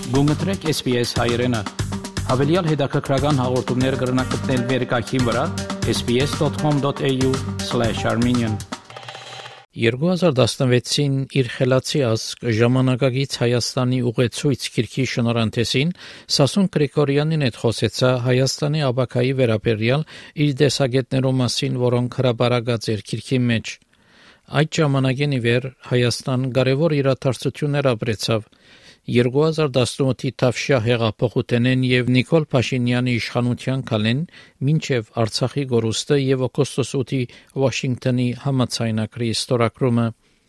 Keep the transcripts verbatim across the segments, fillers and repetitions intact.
Գումտրեք S B S հայերեն։ Հավելյալ հետաքրքրական հաղորդումներ կգրնակցնել վերկայքին վրա s b s dot com dot a u slash armenian երկու հազար տասնվեցին իր խելացի ազգ ժամանակակից Հայաստանի ուղեցույց քիրքի շնորհանդեսին Սասուն Գրիգորյանին հետ խոսեցա Հայաստանի աբակայի վերաբերյալ իր տեսակետներու մասին, որոնք հրապարակած էր քիրքի մեջ։ Այդ ժամանակին ի վեր Հայաստան կարևոր իրադարձություններ ապրեցավ։ երկու հազար տասնութի Թավշյա հեղափոխութենեն եւ Նիկոլ Փաշինյանի իշխանության կալեն մինչեւ Արցախի գորուստը եւ օգոստոս ութի Վաշինգտոնի համաձայնագրի ստորագրումը։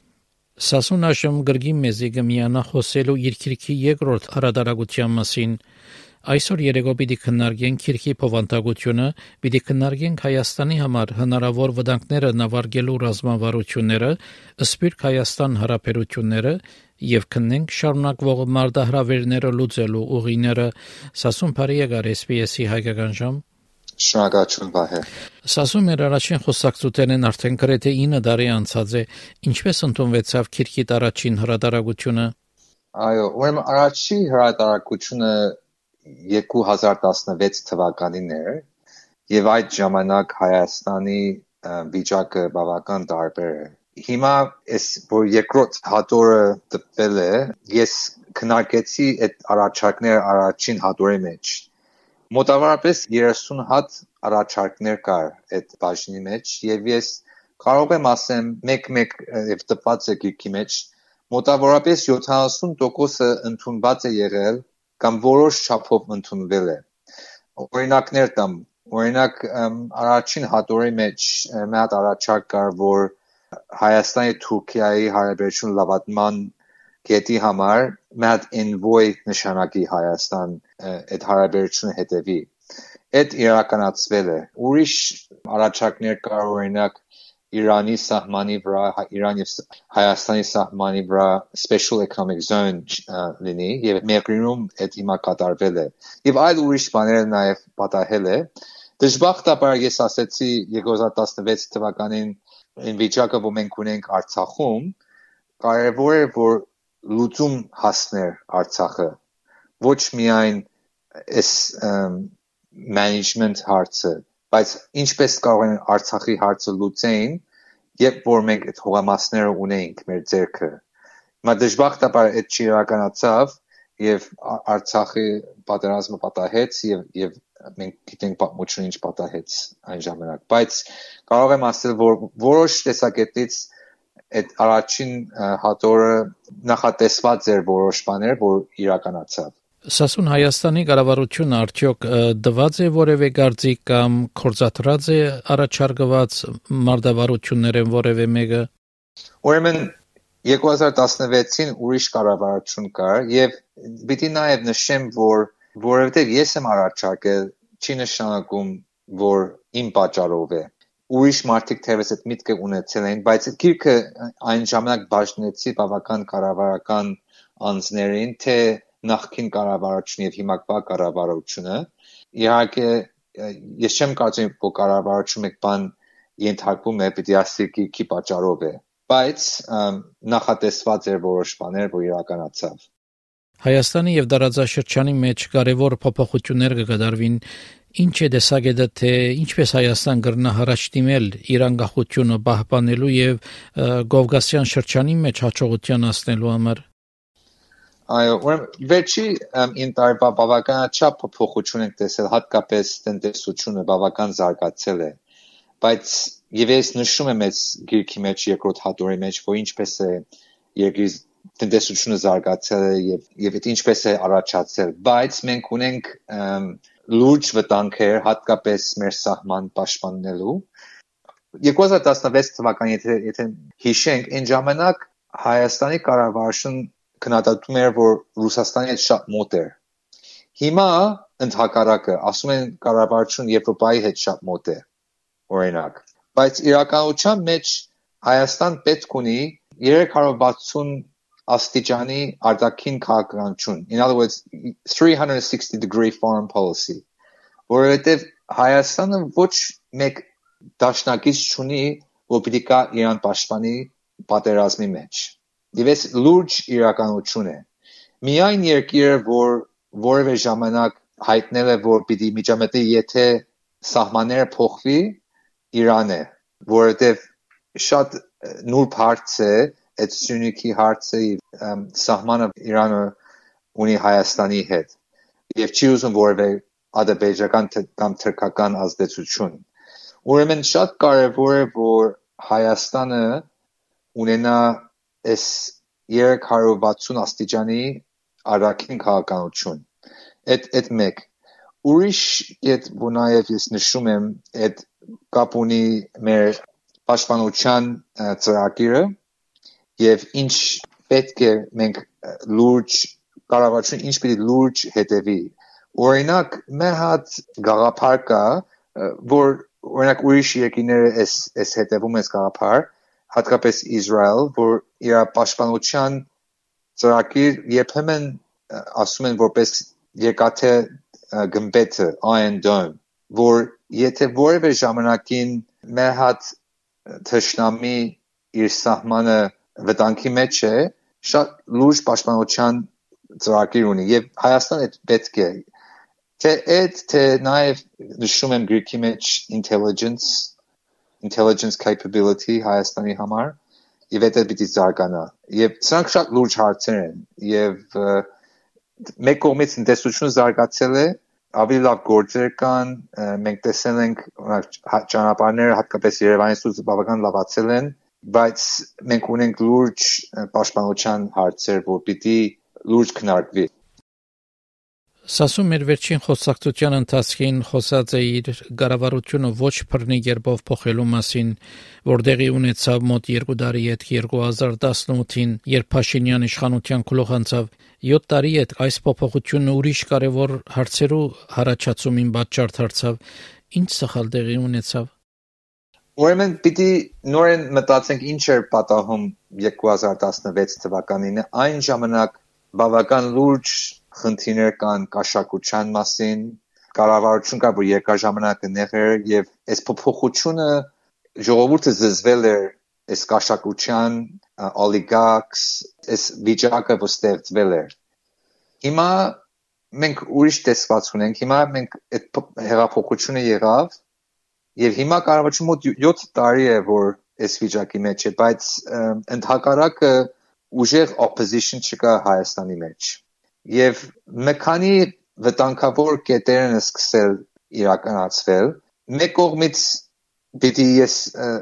Սասուն աշմ գրգի մեզի գմիանա խոսելու իր քիրքի երկրորդ հարադարագության մասին։ Այսօր երեկո պիտի քննարկենք քիրքի փոխանցությունը, պիտի քննարկենք Հայաստանի համար հնարավոր վտանգները նավարկելու ռազմավարությունները, Սփյուռք Հայաստան հարաբերությունները եւ քննենք շարունակվող մարտահրավերները լուծելու ուղիները։ Սասուն բարի եկար S B S-ի հայկական ժամ։ Շնորհակալություն Վահե։ Սասուն մեր առաջին խոսակցութենն արդեն գրեթե ինը տարի անցած է։ Ինչպես ընդունվեցավ քիրքի առաջին հրատարակությունը։ Այո, ուրեմն առաջի հրատարակությունը երկու հազար տասնվեց թվականին էր եւ այդ ժամանակ Հայաստանի վիճակը բավական տարբեր էր։ Հիմա այս որ երկրորդ հատորը տպել է, ես քննարկեցի այդ առաջարկները առաջին հատորի մեջ։ Մոտավորապես երեսուն հատ առաջարկներ կար այդ բաժնի մեջ եւ ես կարող եմ ասեմ մեկ-մեկ եւ տպված է գիրքի մեջ մոտավորապես յոթանասուն տոկոսը ընդունված է եղել կամ որոշ չափով ընդունվել է։ Օրինակներ տամ, օրինակ առաջին հատորի մեջ մի հատ առաջարկ կար, որ Հայաստանի Թուրքիայի հարաբերություն լավատման կետի համար մի հատ envoy նշանակի Հայաստան այդ հարաբերությունը հետևի։ Այդ իրականացվել է։ Ուրիշ առաջարկներ կար, օրինակ Իրանի սահմանի վրա, Իրան եւ Հայաստանի սահմանի վրա special economic zone լինի եւ Մեղրինում այդ հիմա կատարվել է։ Եվ այլ ուրիշ բաներ նաեւ պատահել է։ Դժբախտաբար ես ասեցի երկու հազար տասնվեց թվականին այն վիճակը, որ մենք ունենք Արցախում, կարևոր է որ լուծում հասներ Արցախը։ Ոչ միայն այս management հարցը, բայց ինչպես կարող են Արցախի հարցը լուծեին, երբ որ մենք այդ հողամասները ունեինք մեր ձեռքը։ Հիմա դժբախտաբար այդ չիրականացավ եւ Արցախի պատերազմը պատահեց եւ եւ մենք գիտենք պատմությունը ինչ պատահեց այն ժամանակ, բայց կարող եմ ասել, որ որոշ տեսակետից այդ առաջին հատորը նախատեսված էր որոշ բաներ, որ իրականացավ։ Սասուն Հայաստանի կառավարությունը արդյոք դված է որևէ գործի կամ կորցատրած է առաջարկված մարտավարություններն որևէ մեկը։ Ուրեմն երկու հազար տասնվեցին ուրիշ կառավարություն կար եւ պիտի նաեւ նշեմ, որ որովհետեւ ես եմ առաջարկել, չի նշանակում, որ իմ պատճառով է։ Ուրիշ մարդիկ թերևս այդ միտքը ունեցել են, բայց գիրքը այն ժամանակ բաժնեցի բավական կառավարական անձներին, թե նախկին կառավարությունը եւ հիմակվա կառավարությունը։ Իհարկե ես չեմ կարծում, որ կառավարությունը մեկ բան ենթարկվում է, պիտի ասի գիրքի պատճառով է, բայց նախատեսված էր որոշ բաներ, որ իրականացավ։ Հայաստանի եւ դարաձաշրջանի մեջ կարևոր փոփոխություններ կգրավին։ Ինչ է տեսակետը, թե ինչպես Հայաստան կրնա առաջ դիմել իր անկախությունը պահպանելու եւ Կովկասյան շրջանի մեջ հաջողության հասնելու համար։ Այո, վերջի ինտերվա բավականաչափ փոփոխություն ենք տեսել, հատկապես տնտեսությունը բավական զարգացել է, բայց եւ ես նշում եմ այս գիրքի մեջ երկրորդ հատորի մեջ, որ ինչպես է երկրի տնտեսությունը զարգացել է եւ եւ այդ ինչպես է առաջացել, բայց մենք ունենք լուրջ վտանգեր, հատկապես մեր սահման պաշտպանելու։ երկու հազար տասնվեց թվականին եթե, եթե հիշենք, այն ժամանակ Հայաստանի կառավարությունը քննադատում էր, որ Ռուսաստանի հետ շատ մոտ էր։ Հիմա ընդհակառակը, ասում են կառավարությունը Եվրոպայի հետ շատ մոտ է, օրինակ։ Բայց իրականության մեջ Հայաստան պետք ունի երեք հարյուր վաթսուն աստիճանի արտաքին քաղաքականություն, in other words three hundred sixty degree foreign policy, որովհետև Հայաստանը ոչ մեկ դաշնակից չունի, որ պիտի կա իրան պաշտպանի պատերազմի մեջ։ Եվ այս լուրջ իրականություն է։ միայն երկիրը, որ որևէ ժամանակ հայտնել է, որ պիտի միջամտի, եթե սահմանները փոխվի, Իրան է, որովհետև շատ նուրբ հարց է, այդ Սյունիքի հարցը, սահմանը Իրանը ունի Հայաստանի հետ, եւ չի ուզում որևէ ադրբեջական կամ թուրքական ազդեցություն։ Ուրեմն շատ կարևոր է, որ Հայաստանը ունենա այս երեք հարյուր վաթսուն աստիճանի արտաքին քաղաքականություն։ Այդ այդ մեկ։ Ուրիշ այդ որ նաև ես նշում եմ, այդ կապ ունի մեր պաշտպանության ծրագիրը եւ ինչ պետք է մենք լուրջ կառավարություն ինչ պիտի լուրջ հետևի։ Օրինակ, մեր հատ գաղափար կա, որ օրինակ ուրիշ երկիները այս այս հետևում այս գաղափար, հատկապես Իսրայել, որ իր պաշտպանության ծրագիր երբեմն ասում են որպես երկաթե գմբեթը, Iron Dome, որ եթե որևէ ժամանակին մեր հատ թշնամի իր սահմանը վտանգի մեջ է, շատ լուրջ պաշտպանության ծրագիր ունի եւ Հայաստանը պետք է թե այդ թե նաև նշում եմ գրքի մեջ intelligence intelligence capability Հայաստանի համար եւ այդ պիտի զարգանա եւ սրանք շատ լուրջ հարցեր են եւ մեկ կողմից տնտեսությունը զարգացել է ավելի լավ գործեր կան մենք տեսել ենք ճանապարհները հատկապես Երևանից դուրս բավական լավացել են բայց մենք ունենք լուրջ պաշտպանության հարցեր որ պիտի լուրջ քննարկվի Սասու մեր վերջին խոսակցության ընթացքին խոսած է իր կառավարությունը ոչ բռնի կերպով փոխելու մասին, որտեղի ունեցավ մոտ երկու տարի հետ երկու հազար տասնութին, երբ Փաշինյան իշխանության գլուխ անցավ, յոթ տարի հետ այս փոփոխությունը ուրիշ կարևոր հարցերու հարաճացումին պատճառ դարձավ, ինչ սխալ տեղի ունեցավ։ Ուրեմն պիտի նորեն մտածենք ինչ էր պատահում երկու հազար տասնվեց թվականին, այն ժամանակ բավական լուրջ խնդիրներ կան կաշառակության մասին, կառավարություն կա, որ երկար ժամանակ ներ եւ այս փոփոխությունը ժողովուրդը զզվել էր այս կաշառակության օլիգարքս, այս վիճակը որ ստեղծվել էր։ Հիմա մենք ուրիշ տեսված ունենք, հիմա մենք այդ հեղափոխությունը եղավ եւ հիմա կառավարությունը մոտ յոթ տարի է որ այս վիճակի մեջ է, բայց ընդհակառակը ուժեղ opposition չկա Հայաստանի մեջ։ Եվ մեքանի վտանգավոր կետեր են սկսել իրականացվել, մեկ կողմից պիտի ես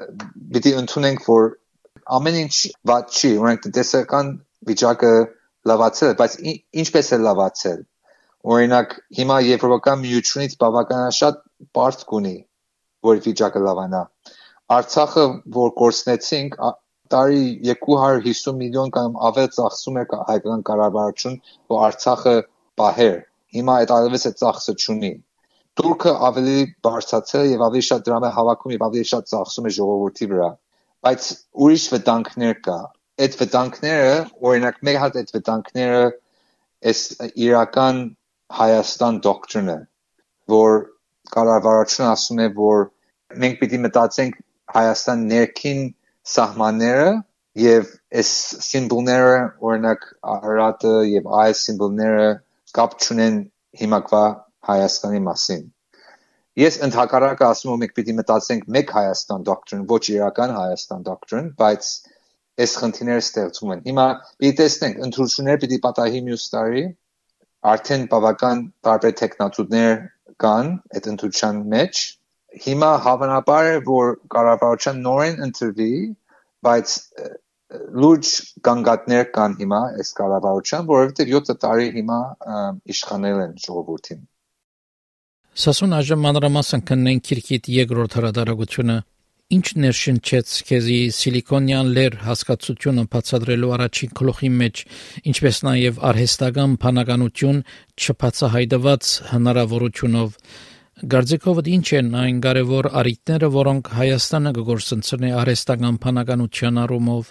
պիտի ընդունենք, որ ամեն ինչ վատ չի, օրինակ տնտեսական վիճակը լավացել է, բայց ինչպես է լավացել։ Օրինակ հիմա Եվրոպական միությունից բավականաչափ պարտք ունի, որ վիճակը լավանա։ Արցախը, որ կորցնեցինք, տարի երկու հարյուր հիսուն միլիոն կամ ավել ծախսում էր հայկական կառավարություն, որ Արցախը պահեր։ Հիմա այդ այլևս այդ ծախսը չունի։ Թուրքը ավելի բարձրացել եւ ավելի շատ դրամ է հավաքում եւ ավելի շատ ծախսում է ժողովրդի վրա։ Բայց ուրիշ վտանգներ կա։ Այդ վտանգները, օրինակ, մեկ հատ այդ վտանգները այս իրական Հայաստան դոկտրինը, որ կառավարությունը ասում է, որ մենք պիտի մտածենք Հայաստան ներքին սահմանները եւ այս սիմվոլները օրինակ Արարատը եւ այս սիմվոլները կապ չունեն հիմակվա Հայաստանի մասին։ Ես ընդհակառակը ասում եմ մենք պիտի մտածենք մեկ Հայաստան դոկտրին, ոչ իրական Հայաստան դոկտրին, բայց այս խնդիրները ստեղծում են։ Հիմա պիտի տեսնենք ընտրությունները պիտի պատահի մյուս տարի, արդեն բավական տարբեր տեխնատուներ կան այդ ընտրության մեջ։ Հիմա հավանաբար է, որ կառավարության նորեն ընտրվի, բայց լուրջ գանգատներ կան հիմա այս կառավարության, որովհետև յոթ տարի հիմա իշխանել են ժողովրդին։ Սասուն այժմ մանրամասն կնենք Քիրքիտ երկրորդ հրատարակությունը, ինչ ներշնչեց քեզի սիլիկոնյան լեր հասկացությունը բացատրելու առաջին գլուխի մեջ, ինչպես նաև արհեստական բանականություն չբացահայտված հնարավորությունով։ Գարձիկովդ ինչ են այն կարևոր առիթները, որոնք Հայաստանը կգործընծնի արհեստական բանականության առումով։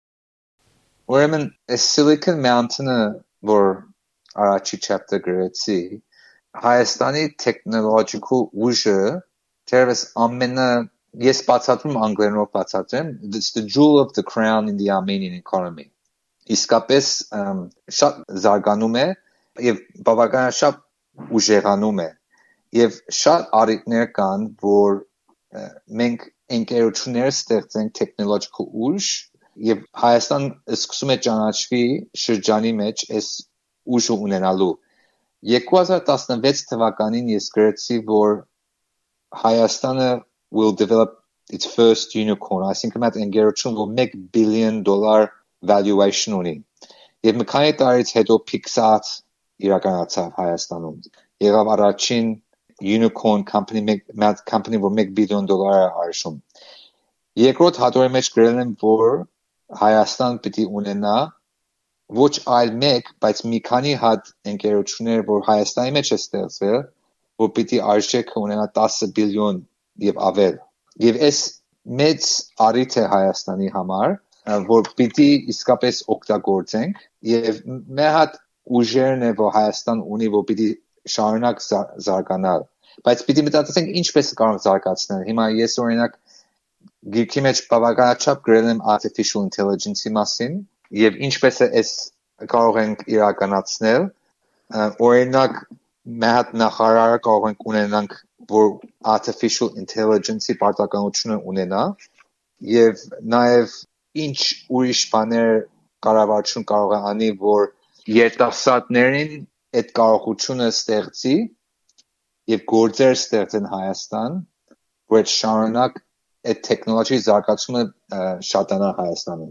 Ուրեմն Silicon Mountain-ը, որ առաջի chapter գրեցի, Հայաստանի technological ուժը դերևս ամենը ես բացատրում անգլերենով բացատրեմ, it's the jewel of the crown in the Armenian economy։ իսկապես շատ զարգանում է եւ բավականաչափ ուժեղանում է եւ շատ առիթներ կան, որ մենք ընկերություններ ստեղծենք technological ուժ եւ Հայաստան սկսում է ճանաչվի շրջանի մեջ այս ուժը ունենալու երկու հազար տասնվեց թվականին ես գրեցի, որ Հայաստանը will develop its first unicorn. Այսինքն այդ ընկերություն, որ one billion dollar valuation ունի։ Եվ մի քանի տարից հետո Pixar իրականացավ Հայաստանում։ Եղավ առաջին unicorn company, մեծ company, որ one billion dollar է արժում։ Երկրորդ հատորի մեջ գրել եմ, որ Հայաստան պիտի ունենա ոչ այլ մեկ, բայց մի քանի հատ ընկերություններ, որ Հայաստանի մեջ է ստեղծվել, որ պիտի արժեքը ունենա ten բիլիոն եւ ավել։ Եվ այս մեծ առիթ է Հայաստանի համար, որ պիտի իսկապես օգտագործենք եւ մի հատ ուժերն է, որ Հայաստան ունի, որ պիտի շարունակ զարգանալ։ Բայց պիտի մտածենք ինչպես կարող զարգացնել։ Հիմա ես օրինակ գիրքի մեջ բավականաչափ գրել եմ artificial intelligence-ի մասին եւ ինչպես է այս կարող ենք իրականացնել, օրինակ մի հատ նախարար կարող ենք ունենանք, որ artificial intelligence-ի պարտականությունը ունենա եւ նաեւ ինչ ուրիշ բաներ կառավարություն կարող է անի, որ երիտասարդներին այդ կարողությունը ստեղծի եւ գործեր ստեղծեն Հայաստան, որ այդ շարունակ այդ տեխնոլոգիայի զարգացումը շատանա Հայաստանում։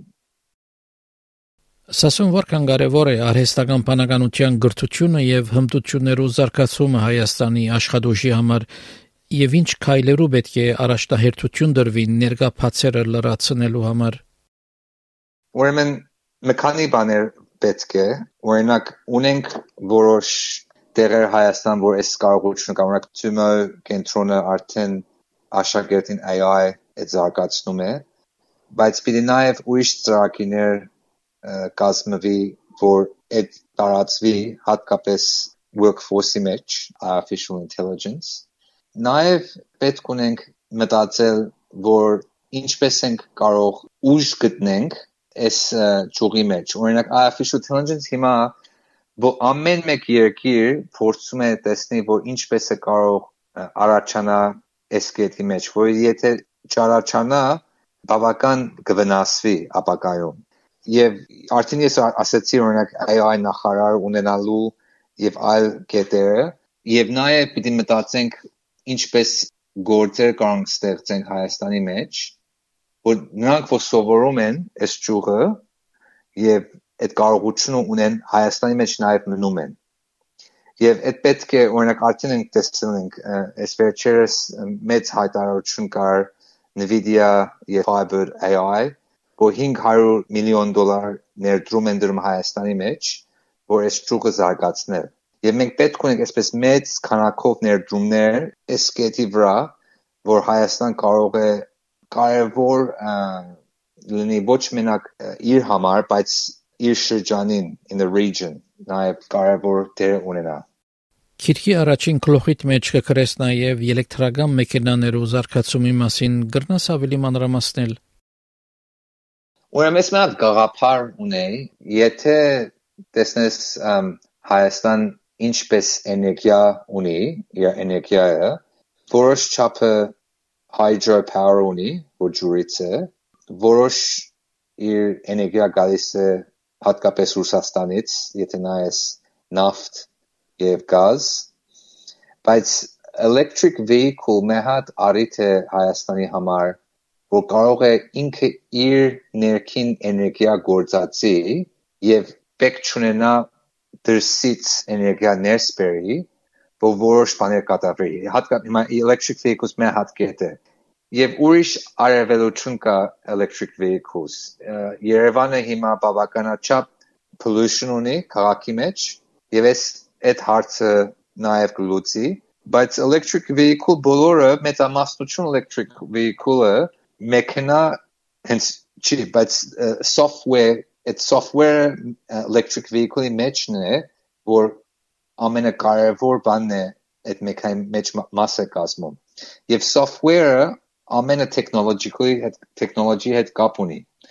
Սասուն որքան կարևոր է արհեստական բանականության գրթությունը եւ հմտություններու զարգացումը Հայաստանի աշխատուժի համար եւ ինչ քայլերու պետք է առաջնահերթություն դրվի ներկա փացերը լրացնելու համար։ Ուրեմն մի քանի բաներ պետք է, օրինակ ունենք որոշ տեղեր Հայաստան, որ այս կարողությունը կա, օրինակ Թումո կենտրոնը արդեն աշակերտին A I է զարգացնում է, բայց պիտի նաեւ ուրիշ ծրագիրներ կազմվի, որ այդ տարածվի հատկապես workforce-ի մեջ, artificial intelligence։ Նաեւ պետք ունենք մտածել, որ ինչպես ենք կարող ուժ գտնենք այս ճյուղի մեջ։ Օրինակ artificial intelligence հիմա որ ամեն մեկ երկիր փորձում է տեսնել, որ ինչպես է կարող առաջանա այս կետի մեջ, որ եթե չառաջանա, բավական կվնասվի ապագայում։ Եվ արդեն ես ասացի օրինակ A I նախարար ունենալու եւ այլ կետերը եւ նաեւ պիտի մտածենք ինչպես գործեր կարող ստեղծենք Հայաստանի մեջ, որ նրանք որ սովորում են այս ճյուղը եւ այդ կարողությունը ունեն Հայաստանի մեջ նաեւ մնում են։ Եվ այդ պետք է օրինակ արդեն ենք տեսել ենք այս վերջերս մեծ հայտարարություն կար Nvidia եւ Fiverr A I որ five hundred միլիոն դոլար ներդրում են դրում Հայաստանի մեջ, որ այս ճյուղը զարգացնել։ Եվ մենք պետք ունենք այսպես մեծ քանակով ներդրումներ այս կետի վրա, որ Հայաստան կարող է կարևոր լինի ոչ մենակ իր համար, բայց իր շրջանին in the region, նաև կարևոր դեր ունենա։ Քիրքի առաջին գլուխիդ մեջ կգրես նաև էլեկտրական մեքենաներու զարգացումի մասին գրնաս ավելի մանրամասնել։ Ուրեմն ես մի հատ գաղափար ունեի, եթե տեսնես Հայաստան ինչպես էներգիա ունի, իր էներգիայը, որոշ չափը hydropower ունի, որ ջուրից է, որոշ իր էներգիա գալիս է հատկապես Ռուսաստանից, եթե նայես նավթ եւ գազ, բայց electric vehicle մի հատ առիթ է Հայաստանի համար, որ կարող է ինքը իր ներքին էներգիա գործածի եւ պետք չունենա դրսից էներգիա ներս բերի, որ որոշ բաներ կատարվի։ Հատկապես հիմա electric vehicles մի հատ կետ է։ Եվ ուրիշ արևելություն կա electric vehicles։ Երևանը հիմա բավականաչափ pollution ունի քաղաքի մեջ եւ այս այդ հարցը նաեւ կլուծի, բայց electric vehicle բոլորը մեծամասնություն electric vehicle-ը մեքենա հենց չի, բայց software, այդ software electric vehicle-ի մեջն է, որ ամենակարևոր բանն է այդ մեքենայի մեջ մասը կազմում։ Եվ software-ը ամենը technology-ի հետ technology հետ կապ ունի։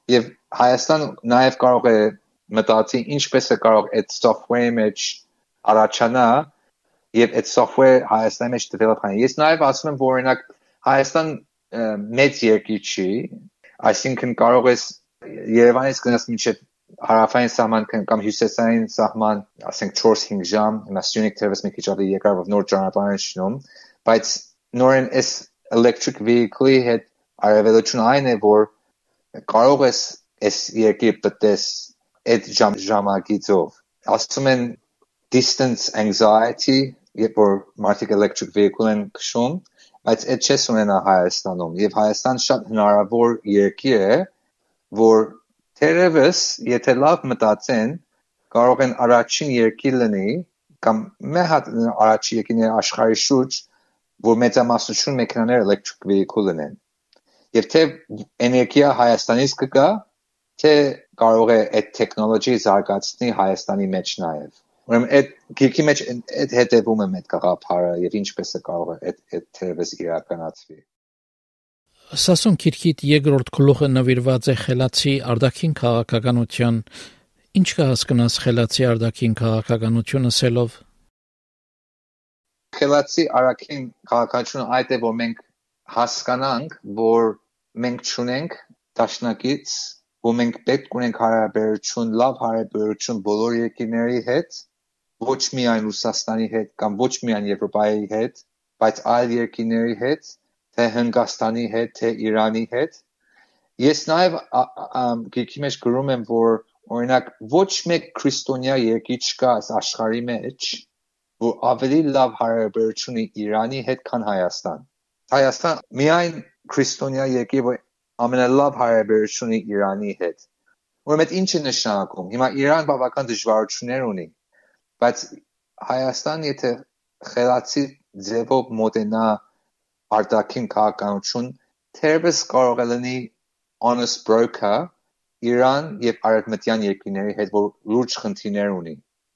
Եվ Հայաստան նաև կարող է մտածի ինչպես է կարող այդ software-ի մեջ առաջանա եւ այդ software Հայաստանի մեջ develop անի։ Ես նաև ասում եմ, որ օրինակ Հայաստան մեծ երկիր չի, այսինքն կարող ես Երևանից գնաս մինչև հարավային սահման կամ հյուսիսային սահման, ասենք four-five ժամ, հիմա Սյունիք թերևս մի քիչ ավելի երկար նոր ճանապարհ են շնում, բայց նորեն այս electric vehicle-ի հետ արևելությունը այն է, որ կարող ես այս երկիր պատես այդ ժամ ժամագիծով։ Ասում են distance anxiety, երբ որ մարդիկ electric vehicle են քշում, բայց այդ չես ունենա Հայաստանում, եւ Հայաստան շատ հնարավոր երկիր է, որ թերևս, եթե լավ մտածեն, կարող են առաջին երկիր լինի, կամ մեր հատ առաջին երկիրներ աշխարհի շուրջ, որ մեծամասնություն մեքենաներ electric vehicle լինեն։ Եվ թե էներգիա Հայաստանից կգա, թե կարող է այդ տեխնոլոգի զարգացնի Հայաստանի մեջ նաև։ Ուրեմն այդ գիրքի մեջ այդ հետևում է այդ գաղափարը եւ ինչպես է կարող է այդ այդ թերևս իրականացվի։ Սասուն քիրքիտ երկրորդ գլուխը նվիրված է խելացի արտաքին քաղաքականության։ Ինչ կհասկանաս խելացի արտաքին քաղաքականությունը սելով։ Խելացի արտաքին քաղաքականությունը այդ է, որ մենք հասկանանք, որ մենք չունենք դաշնակից, որ մենք պետք ունենք հարաբերություն, լավ հարաբերություն բոլոր երկրների հետ, ոչ միայն Ռուսաստանի հետ կամ ոչ միայն Եվրոպայի հետ, բայց այլ երկրների հետ, թե Հնդկաստանի հետ, թե Իրանի հետ։ Ես նաև գիրքի մեջ գրում եմ, որ օրինակ ոչ մեկ քրիստոնյա երկիր չկա աշխարհի մեջ, որ ավելի լավ հարաբերություն ունի Իրանի հետ, քան Հայաստան։ Հայաստան միայն քրիստոնյա երկիր, որ ամենալավ հարաբերություն ունի Իրանի հետ։ Ուրեմն ինչ է նշանակում։ Հիմա Իրան բավական դժվարություններ ունի, բայց Հայաստան եթե խելացի ձևով մոտենա արտաքին քաղաքականություն, թերևս կարող է լինի honest broker Իրան եւ արևմտյան երկրների հետ, որ լուրջ խնդիրներ ունի։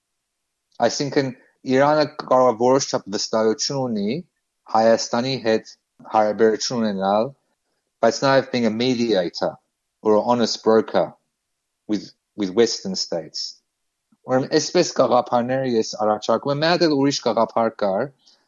Այսինքն Իրանը կարող է որոշ չափ վստահություն ունի Հայաստանի հետ հարաբերություն ունենալ, բայց նաև being a mediator or an honest broker with with Western states. Or espèce գաղափարները ես առաջարկում եմ, մեղադել ուրիշ գաղափար կար,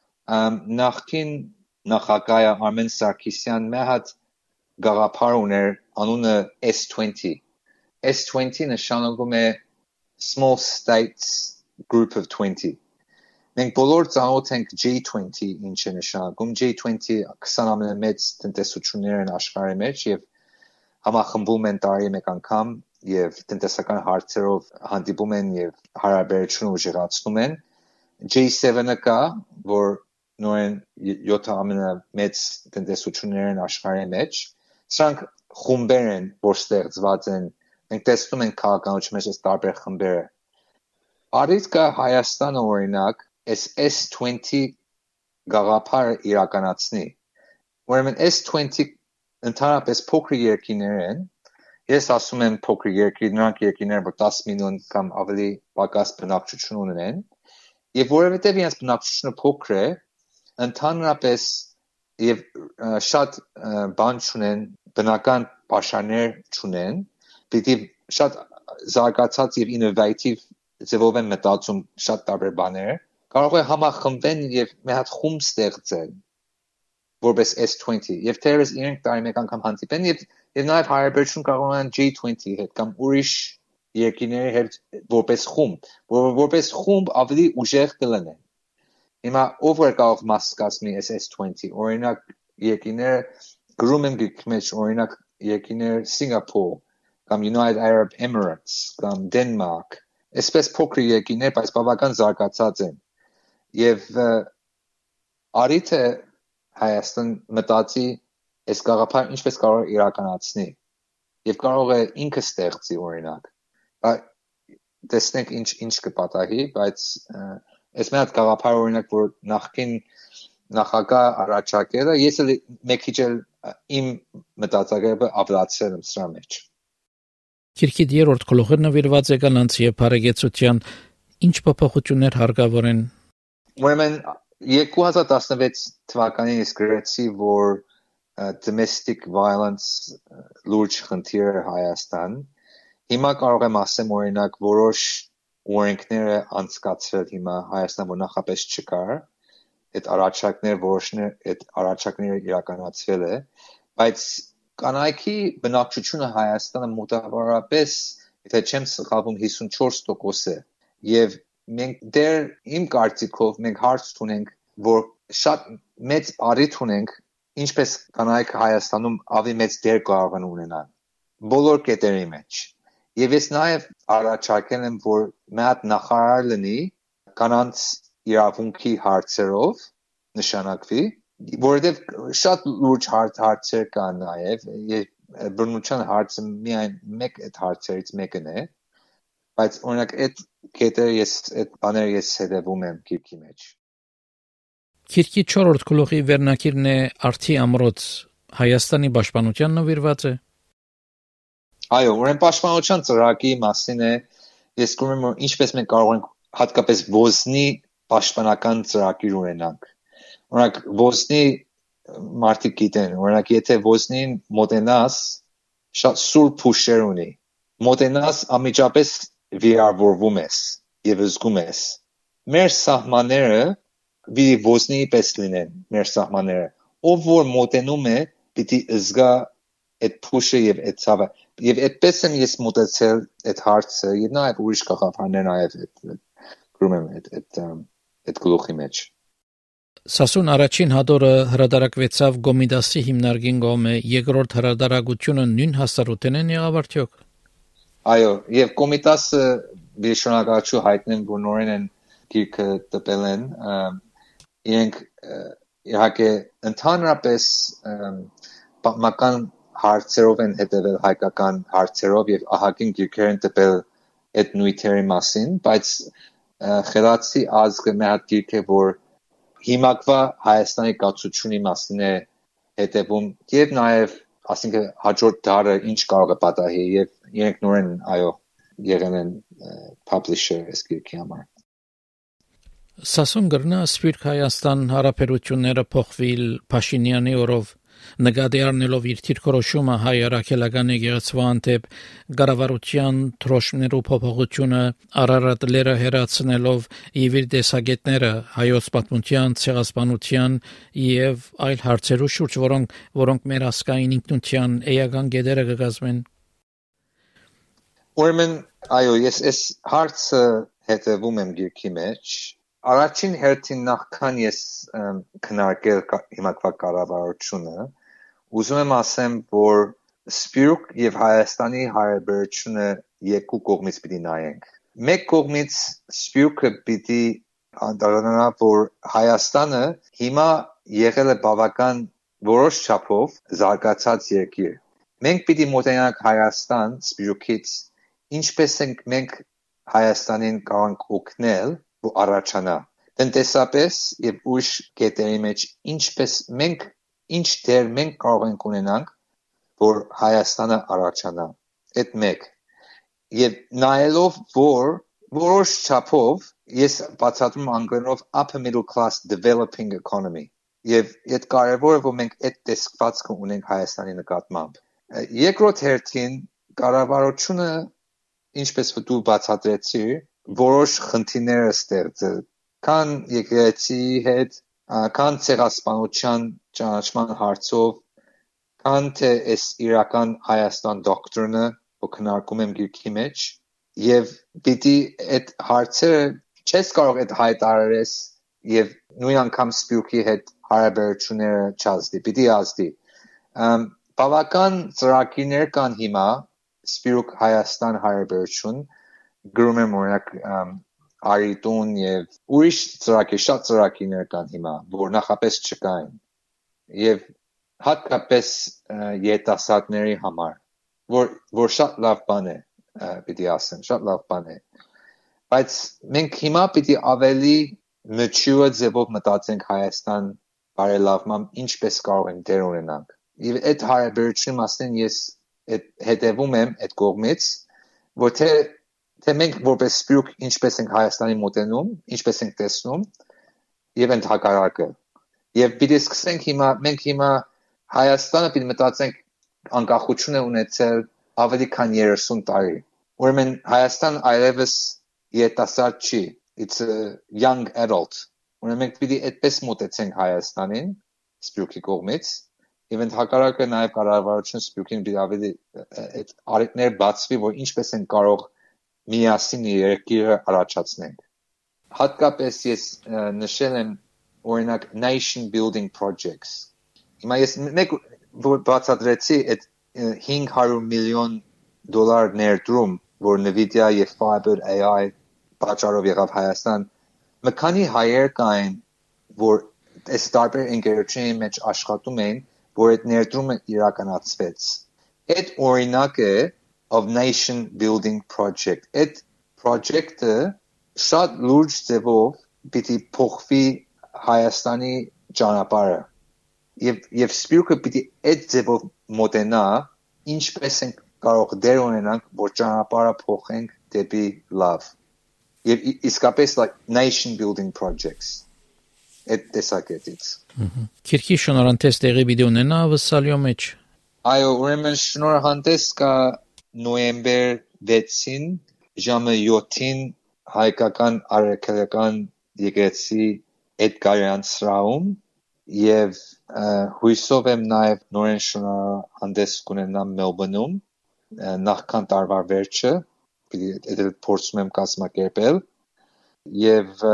նախքին նախագահ Արմեն Սարգսյան մեղադ գաղափար ուներ անունը S twenty. S twenty նշանակում է small states group of twenty. Մենք բոլոր ծանոթ ենք G twenty ինչ է նշանակում, G twenty twenty ամենամեծ տնտեսություններ են աշխարհի մեջ եւ համախմբում են տարի մեկ անգամ եւ տնտեսական հարցերով հանդիպում են եւ հարաբերություն ուժեղացնում են։ G seven-ը կա, որ նորեն յոթ ամենամեծ տնտեսություններ են աշխարհի մեջ։ Սրանք խումբեր են, որ ստեղծված են։ Մենք տեսնում ենք քաղաքականության մեջ այս տարբեր խմբերը։ Արից կա Հայաստանը օրինակ S S twenty գաղափարը իրականացնի։ Ուրեմն S twenty ընդհանրապես փոքր երկրներ են։ Ես ասում եմ փոքր երկրներ, նրանք երկրներ, որ ten միլիոն կամ ավելի պակաս բնակչություն ունեն, եւ որովհետեւ իրենց բնակչությունը փոքր է, ընդհանրապես եւ շատ բան չունեն, բնական պաշարներ չունեն, պիտի շատ զարգացած եւ ինովատիվ ձևով են մտածում շատ տարբեր բաներ, կարող է համախմբեն եւ մի հատ խումբ ստեղծեն, որպես S twenty, եւ թերևս իրենք տարի մեկ անգամ հանդիպեն եւ եւ նաեւ հարաբերություն կարող ունենան G twenty հետ կամ ուրիշ երկրների հետ որպես խումբ, որ որպես խումբ ավելի ուժեղ կլինեն։ Հիմա ով է կարող մաս կազմի S twenty, օրինակ երկրներ գրում են գրքի մեջ, օրինակ երկրներ Սինգապուր կամ United Arab Emirates կամ Denmark, այսպես փոքր երկրներ, բայց բավական զարգացած են։ Եվ արիթը Հայաստան մտածի այս գաղափարը ինչպես կարող է իրականացնի եւ կարող է ինքը ստեղծի օրինակ։ Բայց տեսնենք ինչ ինչ կպատահի, բայց այս մի հատ գաղափար օրինակ որ նախքին նախագահ առաջարկել է, ես էլ մեկ քիչ իմ մտածելակերպը ավելացրել եմ սրա մեջ։ Քիրքի երրորդ գլուխը նվիրված է կանանց եւ բարեկեցության ինչ փոփոխություններ հարկավոր են։ Ուրեմն twenty nineteen թվականին ես գրեցի, որ domestic violence լուրջ խնդիր Հայաստան։ Հիմա կարող եմ ասեմ օրինակ որոշ օրենքները անցկացրել հիմա Հայաստան որ նախապես չկար, այդ առաջարկներ որոշներ այդ առաջարկները իրականացվել է, բայց կանայքի բնակչությունը Հայաստանը մոտավորապես, եթե չեմ սխալվում, հիսունչորս տոկոս է, եւ մենք դեռ իմ կարծիքով մենք հարց ունենք, որ շատ մեծ առիթ ունենք, ինչպես կանայք Հայաստանում ավելի մեծ դեր կարող են ունենալ բոլոր կետերի մեջ։ Եվ ես նաև առաջարկել եմ, որ մեծ նախարար լինի կանանց իրավունքի հարցերով նշանակվի, որովհետև շատ լուրջ հարցեր կան նաև, եւ բռնության հարցը միայն մեկ այդ հարցերից մեկն է, բայց օրինակ այդ կետերը ես այդ բաները ես հետևում եմ գիրքի մեջ։ Գիրքի չորրորդ գլուխի վերնագիրն է Արդի ամրոց Հայաստանի պաշտպանության նվիրված է։ Այո, ուրեմն պաշտպանության ծրագրի մասին է, ես գիտեմ որ ինչպես մենք կարող ենք հատկապես ոզնի պաշտպանական ծրագիր ունենանք։ Օրինակ ոզնի մարդիկ գիտեն, օրինակ եթե ոզնին մոտենաս շատ սուրբ հուշեր ունի, մոտենաս անմիջապես վիրավորվում ես եւ զգում ես։ Մեր սահմանները պիտի ոզնի պես լինեն, մեր սահմանները։ Ով որ մոտենում է, պիտի զգա այդ փուշը եւ այդ ցավը։ Եվ այդպես եմ ես մոտեցել այդ հարցը, եւ նաեւ ուրիշ գաղափարներ նաեւ այդ գրում եմ այդ այդ այդ գլուխի մեջ։ Սասուն առաջին հատորը հրադարակվեցավ Գոմիդասի հիմնարկին կողմէ, երկրորդ հրադարակությունը նույն հասարութեն են եղավ արդյոք։ Այո, եւ Կոմիտասը բիշոնակաչու հայտնեն որ նորեն են գիրքը տպել են, իրենք իհարկե ընդհանրապես պատմական հարցերով են հետևել հայկական հարցերով եւ ահագին գիրքեր են տպել այդ նույթերի մասին, բայց խելացի ազգը մի հատ գիրք է որ հիմակվա Հայաստանի կացությունի մասին է հետևում եւ նաեւ ասինքն հաջորդ դարը ինչ կարող է պատահի եւ իրենք նորեն այո եղել են publisher այս գիրքի համար։ Սասուն գրնա Սփյուռք Հայաստան հարաբերությունները փոխվել Փաշինյանի օրով նկատի առնելով իր թիրքորոշումը հայ առաքելական եկեղեցու հանդեպ կառավարության թրոշներու փոփոխությունը Արարատ լերը հերացնելով եւ իր տեսակետները հայոց պատմության, ցեղասպանության եւ այլ հարցերու շուրջ, որոնք որոնք մեր ասկային ինքնության էական գեդերը կգազմեն։ Ուրեմն այո, ես այս հարցը հետևում եմ գիրքի մեջ։ Առաջին հերթին նախքան ես քննարկել հիմակվա կառավարությունը, ուզում եմ ասեմ, որ Սփյուռք եւ Հայաստանի հարաբերությունը երկու կողմից պիտի նայենք։ Մեկ կողմից Սփյուռքը պիտի անդրադառնա, որ Հայաստանը հիմա եղել է բավական որոշ չափով զարգացած երկիր։ Մենք պիտի մոտենանք Հայաստան Սփյուռքից, ինչպես ենք մենք Հայաստանին կարող օգնել ու առաջանա տնտեսապես եւ ուրիշ կետերի մեջ ինչպես մենք ինչ դեր մենք կարող ենք ունենանք որ Հայաստանը առաջանա այդ մեկ եւ նայելով որ որոշ չափով ես բացատրում անգլերենով upper middle class developing economy եւ այդ կարեւորը որ մենք այդ տեսկվածքը ունենք Հայաստանի նկատմամբ երկրորդ հերթին կառավարությունը ինչպես որ դու բացատրեցիր որոշ խնդիրներ ստեղծել կան եկեղեցի հետ, կան ցեղասպանության ճանաչման հարցով, կան թե այս իրական Հայաստան դոկտրինը, որ քննարկում եմ գիրքի մեջ, եւ պիտի այդ հարցերը չես կարող այդ հայտարարես եւ նույն անգամ Սփյուռքի հետ հարաբերությունները չազդի, պիտի ազդի։ Բավական ծրագիրներ կան հիմա Սփյուռք Հայաստան հարաբերություն գրում եմ օրինակ Արիտուն եւ ուրիշ ծրագիր, շատ ծրագիրներ կան հիմա, որ նախապես չկային։ Եվ հատկապես երիտասարդների համար, որ որ շատ լավ բան է, պիտի ասեմ, շատ լավ բան է։ Բայց մենք հիմա պիտի ավելի mature ձևով մտածենք Հայաստան բարելավման, ինչպես կարող ենք դեր ունենանք։ Եվ այդ հարաբերությունի մասին ես հետևում եմ այդ կողմից, որ թե թե մենք որպես Սփյուռք ինչպես ենք Հայաստանի մոտենում, ինչպես ենք տեսնում եւ ընդհակառակը։ Եվ պիտի սկսենք հիմա մենք հիմա Հայաստանը պիտի մտածենք անկախություն է ունեցել ավելի քան երեսուն տարի։ Ուրեմն Հայաստան այլևս երիտասարդ չի, it's a young adult։ Ուրեմն մենք պիտի այդպես մոտեցենք Հայաստանին Սփյուռքի կողմից, եւ ընդհակառակը նաեւ կառավարությունը Սփյուռքին պիտի ավելի այդ արիտներ բացվի, որ ինչպես են կարող միասին երկիրը առաջացնենք։ Հատկապես ես նշել եմ օրինակ nation building projects։ Հիմա ես մեկ բացատրեցի այդ հինգ հարյուր միլիոն դոլար ներդրում, որ Nvidia եւ Fiber A I պատճառով եղավ Հայաստան, մի քանի հայեր կային, որ այս տարբեր ընկերությունների մեջ աշխատում էին, որ այդ ներդրումը իրականացվեց։ Այդ օրինակը of nation building project։ Այդ project-ը շատ լուրջ ձևով պիտի փոխվի Հայաստանի ճանապարհը։ Եվ եւ Սփյուռքը պիտի այդ ձևով մոտենա, ինչպես ենք կարող դեր ունենանք, որ ճանապարհը փոխենք դեպի լավ։ Եվ իսկապես like nation building projects։ Այդ տեսակետից։ Քիրքի շնորհանդես տեղի վիդեո ունենա վսալյո մեջ։ Այո, ուրեմն շնորհանդես կա նոյեմբեր վեցին ժամը յոթին հայկական արաքելական եկեղեցի Էդգարյան սրահում եւ հույսով եմ նաեւ նորեն շնորհանդես կունենամ Մելբոնում նախքան տարվա վերջը պիտի փորձում եմ կազմակերպել եւ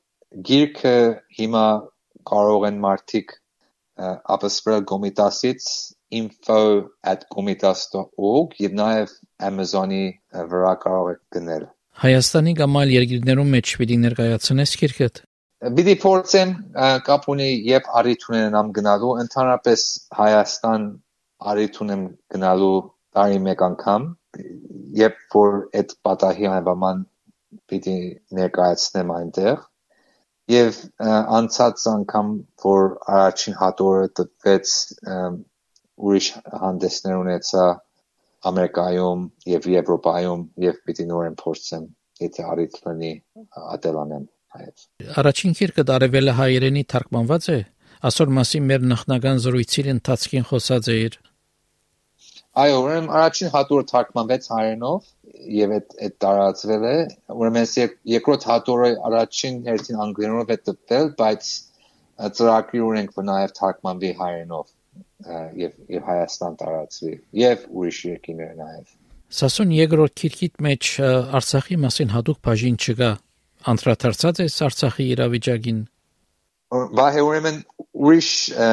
գիրքը հիմա կարող են մարդիկ ապսպրել Գոմիտասից info at gomitas dot org եւ նաեւ Amazon-ի վրա կարող եք գնել։ Հայաստանի կամ այլ երկրներում մեջ պիտի ներկայացնես քիրքդ։ Պիտի փորձեմ կապ ունի երբ առիթ ունենամ գնալու, ընդհանրապես Հայաստան առիթ ունեմ գնալու տարի մեկ անգամ, երբ որ այդ պատահի անվաման պիտի ներկայացնեմ այնտեղ։ Եվ անցած անգամ որ առաջին հատորը տվեց ուրիշ հանդեսներ ունեցա Ամերիկայում եւ Եվրոպայում եւ պիտի նորեն փորձեմ եթե առիթ լինի ատելանեմ հայց։ Առաջին քիրքը դարևելը հայերենի թարգմանված է։ Այսօր մասի մեր նախնական զրույցի ընթացքին խոսած էր։ Այո, ուրեմն առաջին հատորը թարգմանվեց հայերենով եւ այդ այդ տարածվել է։ Ուրեմն երկրորդ հատորը առաջին հերթին անգլերենով է տպվել, բայց ծրագրի ունենք որ նաեւ թարգմանվի հայերենով եւ եւ Հայաստան տարածվի եւ ուրիշ երկրներ նաեւ։ Սասուն երկրորդ քիրքիդ մեջ Արցախի մասին հատուկ բաժին չկա։ Անդրադարձած է Արցախի իրավիճակին։ Բայց ուրեմն ուրիշ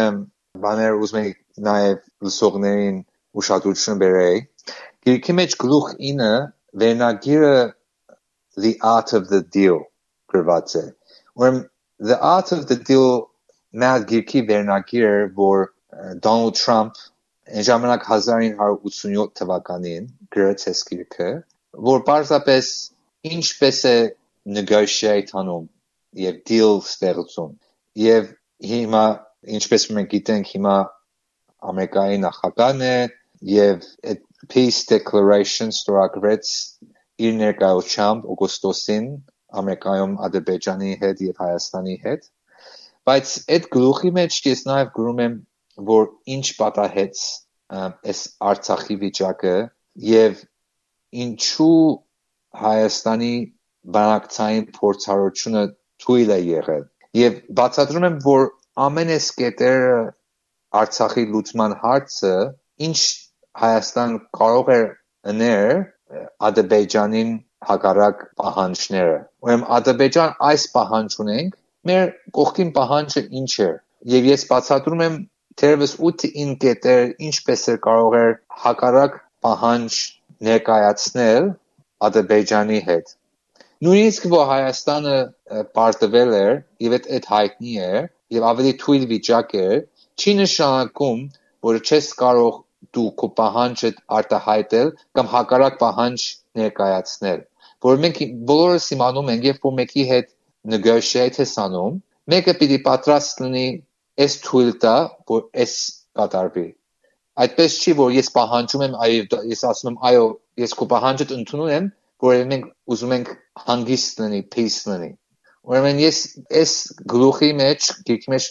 բաներ ուզում եմ նաեւ լսողներին ուշադրություն բերեի։ Գիրքի մեջ գլուխ ինը վերնագիրը The Art of the Deal գրված է։ Ուրեմն The Art of the Deal մալ գիրքի վերնագիրը որ Donald Trump ժամանակ հազար ինը հարյուր ութսունյոթ թվականին գրեց այս գիրքը, որ պարզապես ինչպես է negotiate անում եւ deal ստեղծում։ Եվ հիմա ինչպես մենք գիտենք հիմա Ամերիկայի նախագահն է եւ այդ peace declaration ստորագրեց իր ներկայությամբ օգոստոսին Ամերիկայում Ադրբեջանի հետ եւ Հայաստանի հետ։ Բայց այդ գլուխի մեջ ես նաեւ գրում եմ որ ինչ պատահեց այս Արցախի վիճակը եւ ինչու Հայաստանի բանակցային փորձառությունը թույլ է եղել եւ բացատրում եմ որ ամեն այս կետերը Արցախի լուծման հարցը ինչ Հայաստան կարող է անել Ադրբեջանին հակառակ պահանջները ուրեմն Ադրբեջան այս պահանջ ունենք մեր կողքին պահանջը ինչ է եւ ես բացատրում եմ Թերևս ութ-ին կետեր ինչպես է կարող է հակառակ պահանջ ներկայացնել Ադրբեջանի հետ։ Նույնիսկ որ Հայաստանը պարտվել էր եւ այդ հայտնի է եւ ավելի թույլ վիճակ է, չի նշանակում որ չես կարող դու քո պահանջը արտահայտել կամ հակառակ պահանջ ներկայացնել։ Որ մենք բոլորս իմանում ենք երբ որ մեկի հետ negotiate ես անում, մեկը պիտի պատրաստ լինի Ես թույլ տա, որ ես կատարվի։ Այդպես չի, որ ես պահանջում եմ, այո, ես ասում եմ, այո, ես քո պահանջդ ընդունում եմ, որ մենք ուզում ենք հանգիստ լինի, peace լինի։ Ուրեմն ես այս գլուխի մեջ, գիրքի մեջ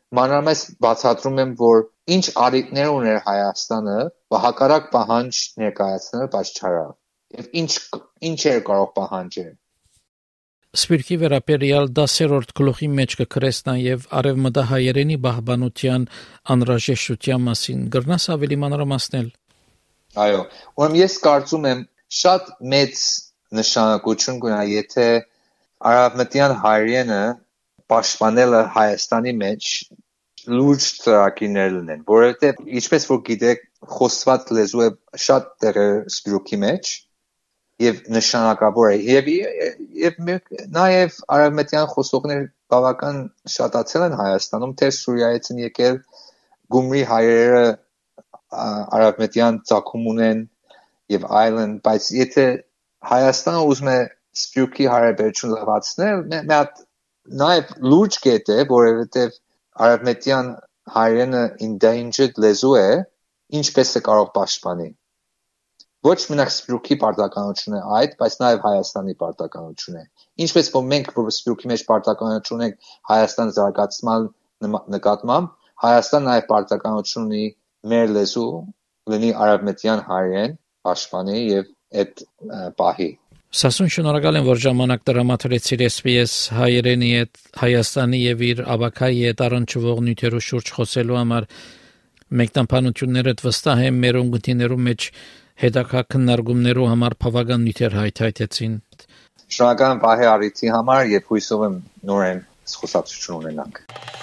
մանրամես բացատրում եմ, որ ինչ արիտներ ուներ Հայաստանը, հակառակ պահանջ ներկայացնել, բայց չարավ։ Եվ ինչ ինչ էր կարող պահանջել։ Սպիրկի վերաբերյալ դասերորդ գլուխի մեջ կգրես նաև արևմտահայերենի պահպանության անհրաժեշտության մասին։ Գրնաս ավելի մանրամասնել։ Այո, ուրեմն ես կարծում եմ շատ մեծ նշանակություն կունենա, եթե արևմտյան հայրենը պաշտպանելը Հայաստանի մեջ լուրջ ծրագիրներ լինեն, որովհետև ինչպես որ գիտեք, խոսված լեզու է շատ տեղեր սպիրուկի մեջ եւ նշանակավոր է եւ եւ նաեւ արևմտյան խոսողներ բավական շատացել են Հայաստանում, թե Սուրիայից են եկել Գումրի հայերը արևմտյան ծագում ունեն եւ այլն, բայց եթե Հայաստանը ուզում է սպիրուկի հարաբերություն լավացնել, մի հատ նաեւ լուրջ կետ է, որովհետև արևմտյան հայրենը endangered լեզու է, ինչպես է կարող պաշտպանի։ Ոչ մենակ սպիրուկի պարտականություն է այդ, բայց նաև Հայաստանի պարտականություն է։ Ինչպես որ մենք որ սպիրուկի մեջ պարտականություն ունենք Հայաստան զարգացման նկատմամբ, Հայաստան նաև պարտականություն ունի մեր լեզու լինի արևմտյան հայրեն, պաշտպանի եւ այդ պահի։ Սասուն շնորհակալ եմ, որ ժամանակ տրամադրեցիր էս բի էս հայերենի հետ Հայաստանի եւ իր ավակայի հետ առնչվող նյութերու շուրջ խոսելու համար։ Մեկնաբանություններդ վստահ եմ մեր ունգընտիներու մեջ հետաքրքիր քննարկումներու համար բավական նյութեր հայթայթեցին։ Շնորհակալ եմ Վահե Արիթի համար եւ հույսով եմ նորեն խոսակցություն ունենանք։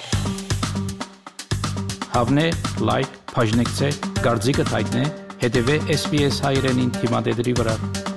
Հավնե, լայք, բաժնեկցե, դարձիկը թայտնե, հետեւե էս բի էս հայրենին թիմադեդի վրա։